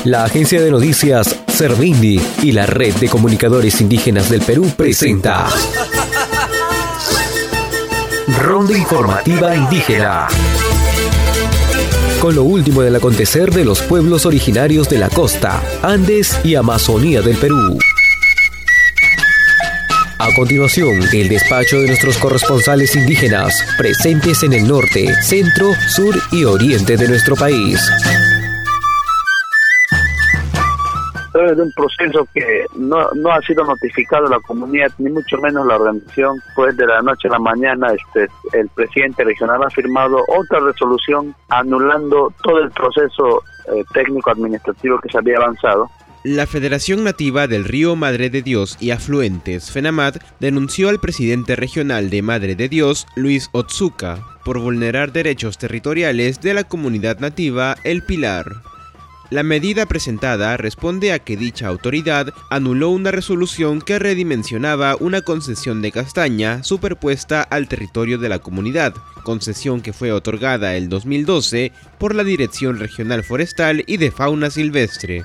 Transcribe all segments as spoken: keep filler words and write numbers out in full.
La agencia de noticias Servindi y la Red de Comunicadores Indígenas del Perú presenta Ronda Informativa Indígena, con lo último del acontecer de los pueblos originarios de la costa, Andes y Amazonía del Perú. A continuación, el despacho de nuestros corresponsales indígenas, presentes en el norte, centro, sur y oriente de nuestro país. Es un proceso que no, no ha sido notificado a la comunidad, ni mucho menos la organización. Pues de la noche a la mañana este, el presidente regional ha firmado otra resolución anulando todo el proceso eh, técnico-administrativo que se había avanzado. La Federación Nativa del Río Madre de Dios y Afluentes, FENAMAD, denunció al presidente regional de Madre de Dios, Luis Otsuka, por vulnerar derechos territoriales de la comunidad nativa El Pilar. La medida presentada responde a que dicha autoridad anuló una resolución que redimensionaba una concesión de castaña superpuesta al territorio de la comunidad, concesión que fue otorgada el dos mil doce por la Dirección Regional Forestal y de Fauna Silvestre.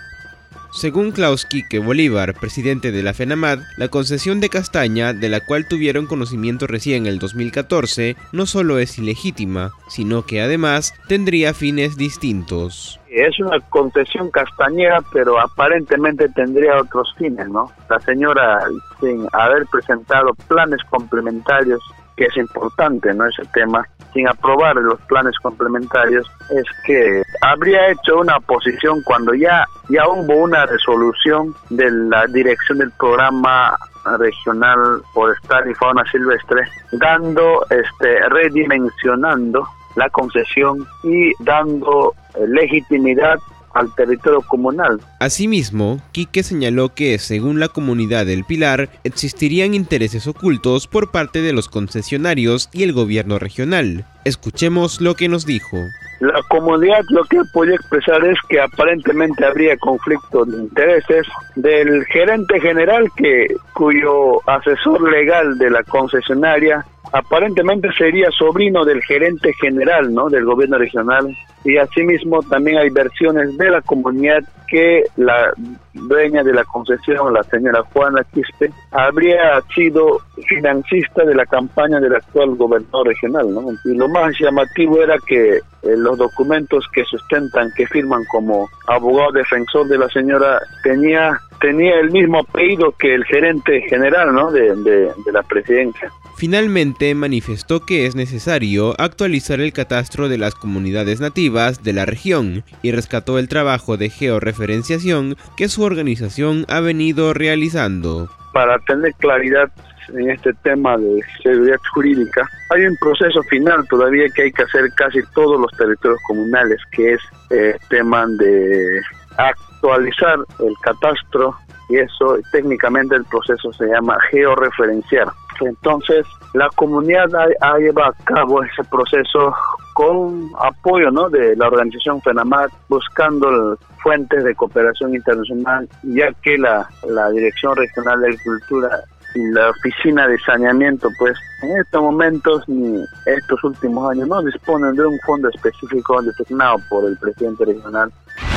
Según Klaus Quique Bolívar, presidente de la FENAMAD, la concesión de castaña, de la cual tuvieron conocimiento recién en el dos mil catorce, no solo es ilegítima, sino que además tendría fines distintos. Es una concesión castañera, pero aparentemente tendría otros fines, ¿no? La señora, sin haber presentado planes complementarios, que es importante, ¿no?, ese tema, sin aprobar los planes complementarios, es que habría hecho una oposición cuando ya, ya hubo una resolución de la dirección del programa regional forestal y fauna silvestre, dando, este, redimensionando la concesión y dando eh, legitimidad al territorio comunal. Asimismo, Quique señaló que, según la comunidad del Pilar, existirían intereses ocultos por parte de los concesionarios y el gobierno regional. Escuchemos lo que nos dijo. La comunidad lo que podía expresar es que aparentemente habría conflicto de intereses del gerente general, que cuyo asesor legal de la concesionaria aparentemente sería sobrino del gerente general, ¿no?, del gobierno regional, y asimismo también hay versiones de la comunidad que la dueña de la concesión, la señora Juana Quispe, habría sido financista de la campaña del actual gobernador regional, ¿no? Y lo más llamativo era que eh, los documentos que sustentan, que firman como abogado defensor de la señora, tenía tenía el mismo apellido que el gerente general, ¿no?, de, de, de la presidencia. Finalmente, manifestó que es necesario actualizar el catastro de las comunidades nativas de la región y rescató el trabajo de georreferenciación que su organización ha venido realizando. Para tener claridad en este tema de seguridad jurídica, hay un proceso final todavía que hay que hacer casi todos los territorios comunales, que es el eh, tema de actualizar el catastro, y eso técnicamente el proceso se llama georreferenciar. Entonces la comunidad ha, ha llevado a cabo ese proceso con apoyo, ¿no?, de la organización FENAMAD, buscando fuentes de cooperación internacional, ya que la, la Dirección Regional de Agricultura y la Oficina de Saneamiento, pues en estos momentos ni estos últimos años no disponen de un fondo específico designado por el presidente regional.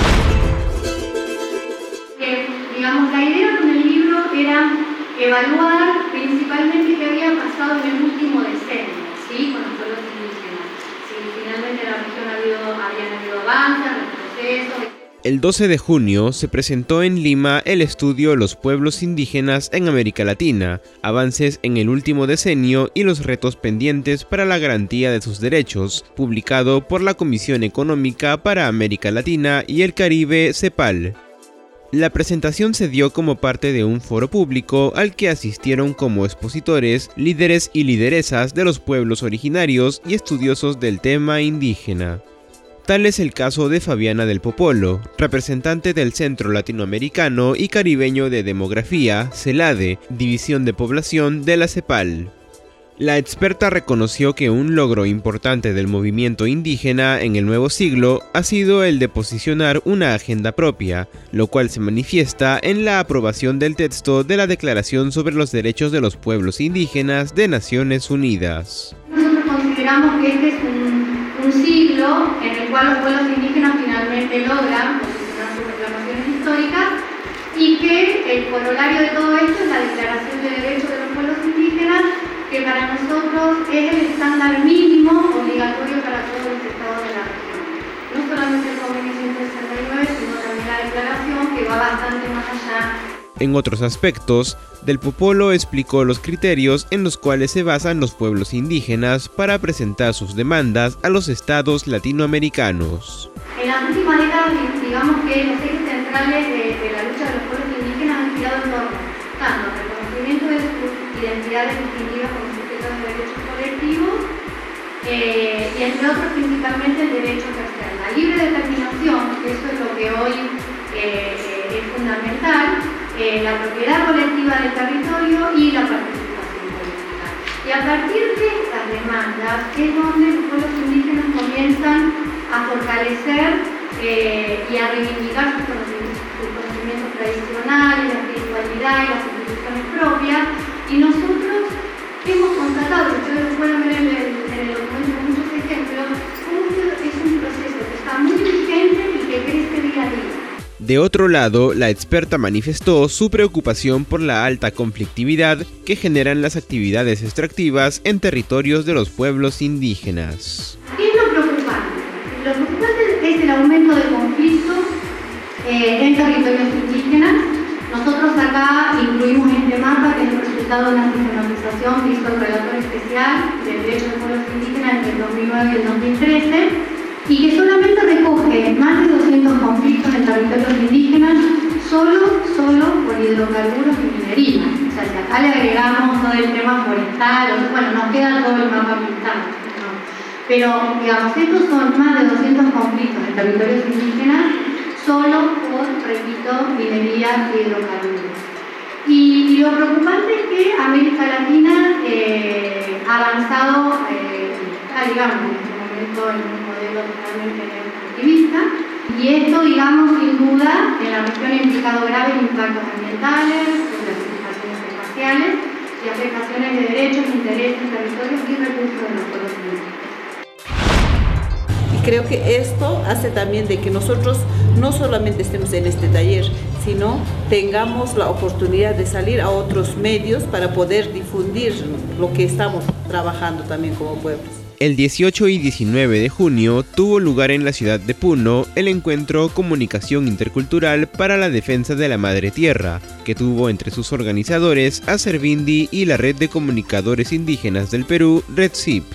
Eh, digamos, la idea con el libro era evaluar principalmente qué había pasado en el último decenio, ¿sí?, con los pueblos indígenas. Si finalmente en la región ha habido, habían habido avances, retrocesos. El doce de junio se presentó en Lima el estudio Los pueblos indígenas en América Latina, avances en el último decenio y los retos pendientes para la garantía de sus derechos, publicado por la Comisión Económica para América Latina y el Caribe, CEPAL. La presentación se dio como parte de un foro público al que asistieron como expositores, líderes y lideresas de los pueblos originarios y estudiosos del tema indígena. Tal es el caso de Fabiana del Popolo, representante del Centro Latinoamericano y Caribeño de Demografía, CELADE, División de Población de la CEPAL. La experta reconoció que un logro importante del movimiento indígena en el nuevo siglo ha sido el de posicionar una agenda propia, lo cual se manifiesta en la aprobación del texto de la Declaración sobre los Derechos de los Pueblos Indígenas de Naciones Unidas. Nosotros consideramos que este es un, un siglo en el cual los pueblos indígenas finalmente logran posicionarse sus reclamaciones históricas, y que el corolario de todo esto es la Declaración de Derechos de los Pueblos Indígenas, que para nosotros es el estándar mínimo obligatorio para todos los estados de la región. No solamente el convenio ciento sesenta y nueve, sino también la declaración, que va bastante más allá. En otros aspectos, Del Popolo explicó los criterios en los cuales se basan los pueblos indígenas para presentar sus demandas a los estados latinoamericanos. En las últimas décadas, digamos que los ejes centrales de, de la lucha de los pueblos indígenas han girado en torno tanto al reconocimiento de sus identidades distintivas como sujetos de derechos colectivos, eh, y entre otros principalmente el derecho a ejercer la libre determinación, que eso es lo que hoy eh, es fundamental, eh, la propiedad colectiva del territorio y la participación política. Y a partir de estas demandas es donde los pueblos indígenas comienzan a fortalecer eh, y a reivindicar sus conocimientos, sus conocimientos tradicionales, la espiritualidad y las instituciones propias, y nosotros hemos constatado, ustedes pueden ver en el, en el documento muchos ejemplos, cómo es un proceso que está muy vigente y que crece día a día. De otro lado, la experta manifestó su preocupación por la alta conflictividad que generan las actividades extractivas en territorios de los pueblos indígenas. ¿Qué es lo preocupante? Lo preocupante es el aumento de conflictos eh, en territorios indígenas. Nosotros acá incluimos este mapa, que es el resultado de una sistematización que hizo el relator especial de derechos de pueblos indígenas entre el dos mil nueve y el dos mil trece, y que solamente recoge más de doscientos conflictos en territorios indígenas, solo, solo por hidrocarburos y minería. O sea, si acá le agregamos todo el tema forestal, bueno, nos queda todo el mapa pintado, ¿no? Pero, digamos, estos son más de doscientos conflictos en territorios indígenas, solo por, repito, minería y hidrocarburos. Y, y lo preocupante es que América Latina eh, ha avanzado, eh, está, digamos, en este momento en un modelo totalmente activista, y esto, digamos, sin duda, en la región ha implicado graves impactos ambientales, clasificaciones espaciales y afectaciones de derechos, intereses, territorios y recursos de los pueblos indígenas. Creo que esto hace también de que nosotros no solamente estemos en este taller, sino tengamos la oportunidad de salir a otros medios para poder difundir lo que estamos trabajando también como pueblos. El dieciocho y diecinueve de junio tuvo lugar en la ciudad de Puno el encuentro Comunicación Intercultural para la Defensa de la Madre Tierra, que tuvo entre sus organizadores a Servindi y la Red de Comunicadores Indígenas del Perú, RedCIP.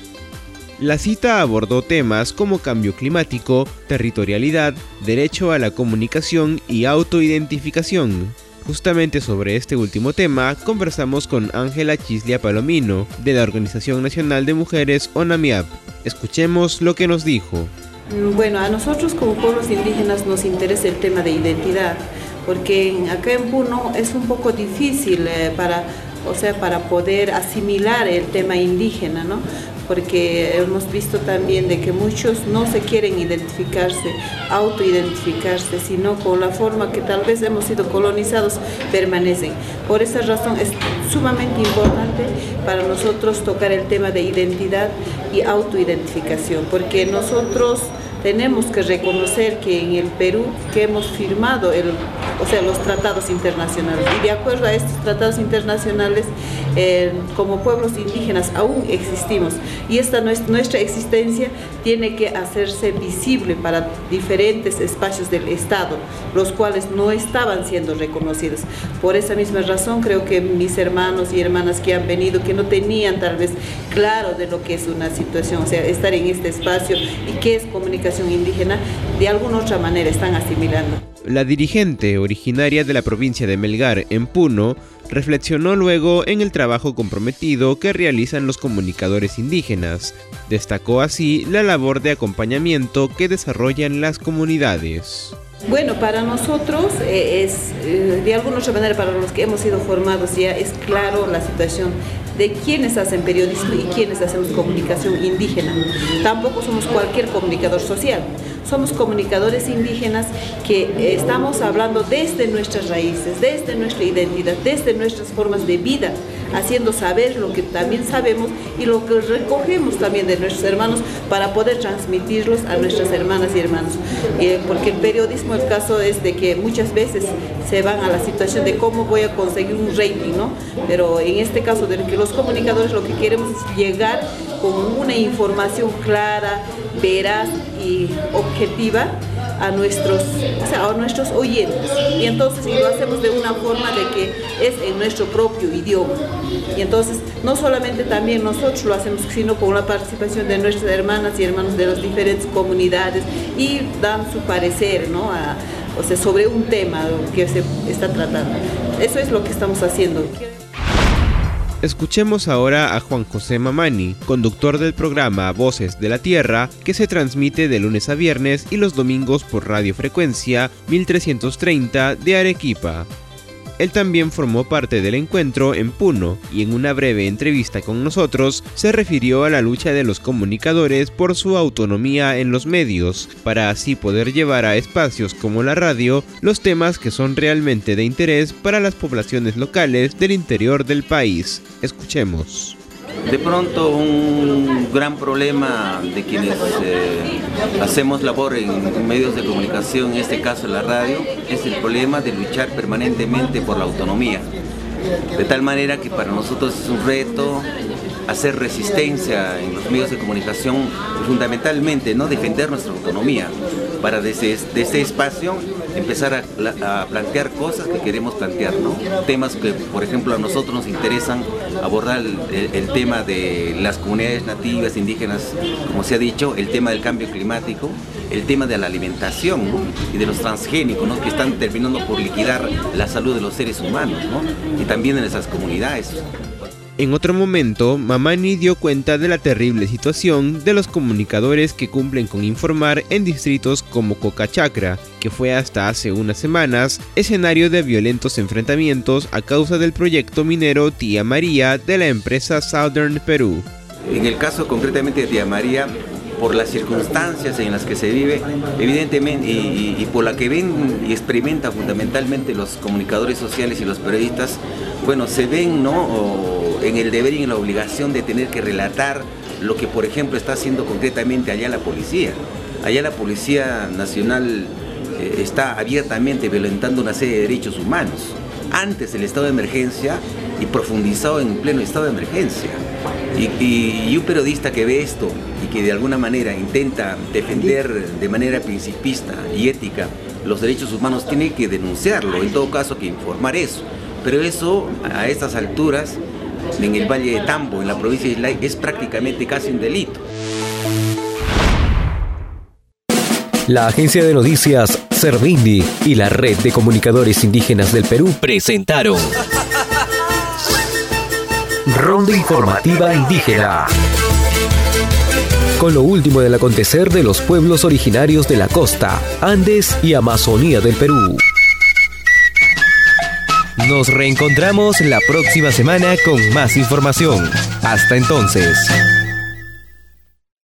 La cita abordó temas como cambio climático, territorialidad, derecho a la comunicación y autoidentificación. Justamente sobre este último tema conversamos con Ángela Chislia Palomino, de la Organización Nacional de Mujeres ONAMIAP. Escuchemos lo que nos dijo. Bueno, a nosotros como pueblos indígenas nos interesa el tema de identidad, porque acá en Puno es un poco difícil eh, para, o sea, para poder asimilar el tema indígena, ¿no? Porque hemos visto también de que muchos no se quieren identificarse, autoidentificarse, sino con la forma que tal vez hemos sido colonizados, permanecen. Por esa razón es sumamente importante para nosotros tocar el tema de identidad y autoidentificación, porque nosotros tenemos que reconocer que en el Perú que hemos firmado el, o sea, los tratados internacionales, y de acuerdo a estos tratados internacionales eh, como pueblos indígenas aún existimos, y esta nuestra existencia tiene que hacerse visible para diferentes espacios del Estado, los cuales no estaban siendo reconocidos. Por esa misma razón creo que mis hermanos y hermanas que han venido, que no tenían tal vez claro de lo que es una situación, o sea, estar en este espacio y qué es comunicación indígena, de alguna otra manera están asimilando. La dirigente originaria de la provincia de Melgar, en Puno, reflexionó luego en el trabajo comprometido que realizan los comunicadores indígenas. Destacó así la labor de acompañamiento que desarrollan las comunidades. Bueno, para nosotros eh, es, eh, de alguna otra manera, para los que hemos sido formados ya es claro la situación de quienes hacen periodismo y quienes hacemos comunicación indígena. Tampoco somos cualquier comunicador social, somos comunicadores indígenas que eh, estamos hablando desde nuestras raíces, desde nuestra identidad, desde nuestras formas de vida haciendo saber lo que también sabemos y lo que recogemos también de nuestros hermanos para poder transmitirlos a nuestras hermanas y hermanos. Eh, porque el periodismo, el caso es de que muchas veces se van a la situación de cómo voy a conseguir un rating, ¿no? Pero en este caso de que los comunicadores lo que queremos es llegar con una información clara, veraz y objetiva a nuestros, o sea, a nuestros oyentes, y entonces y lo hacemos de una forma de que es en nuestro propio idioma, y entonces no solamente también nosotros lo hacemos, sino con la participación de nuestras hermanas y hermanos de las diferentes comunidades, y dan su parecer, ¿no? A, o sea, sobre un tema que se está tratando. Eso es lo que estamos haciendo. Escuchemos ahora a Juan José Mamani, conductor del programa Voces de la Tierra, que se transmite de lunes a viernes y los domingos por radiofrecuencia mil trescientos treinta de Arequipa. Él también formó parte del encuentro en Puno y en una breve entrevista con nosotros se refirió a la lucha de los comunicadores por su autonomía en los medios, para así poder llevar a espacios como la radio los temas que son realmente de interés para las poblaciones locales del interior del país. Escuchemos. De pronto un gran problema de quienes eh, hacemos labor en medios de comunicación, en este caso la radio, es el problema de luchar permanentemente por la autonomía. De tal manera que para nosotros es un reto hacer resistencia en los medios de comunicación, fundamentalmente, ¿no?, defender nuestra autonomía, para desde, desde este espacio empezar a, a plantear cosas que queremos plantear, ¿no? Temas que, por ejemplo, a nosotros nos interesan abordar el, el, el tema de las comunidades nativas, indígenas, como se ha dicho, el tema del cambio climático, el tema de la alimentación, ¿no?, y de los transgénicos, ¿no?, que están terminando por liquidar la salud de los seres humanos, ¿no?, y también en esas comunidades. En otro momento, Mamani dio cuenta de la terrible situación de los comunicadores que cumplen con informar en distritos como Cocachacra, que fue hasta hace unas semanas escenario de violentos enfrentamientos a causa del proyecto minero Tía María de la empresa Southern Perú. En el caso concretamente de Tía María, por las circunstancias en las que se vive, evidentemente, y, y, y por la que ven y experimentan fundamentalmente los comunicadores sociales y los periodistas, bueno, se ven, ¿no?, o en el deber y en la obligación de tener que relatar lo que, por ejemplo, está haciendo concretamente allá la policía. Allá la Policía Nacional eh, está abiertamente violentando una serie de derechos humanos, antes del estado de emergencia y profundizado en pleno estado de emergencia. Y, y, y un periodista que ve esto y que de alguna manera intenta defender de manera principista y ética los derechos humanos tiene que denunciarlo, en todo caso que informar eso. Pero eso, a estas alturas, en el Valle de Tambo, en la provincia de Islay, es prácticamente casi un delito. La agencia de noticias Servindi y la Red de Comunicadores Indígenas del Perú presentaron Ronda Informativa Indígena, con lo último del acontecer de los pueblos originarios de la costa, Andes y Amazonía del Perú. Nos reencontramos la próxima semana con más información. Hasta entonces.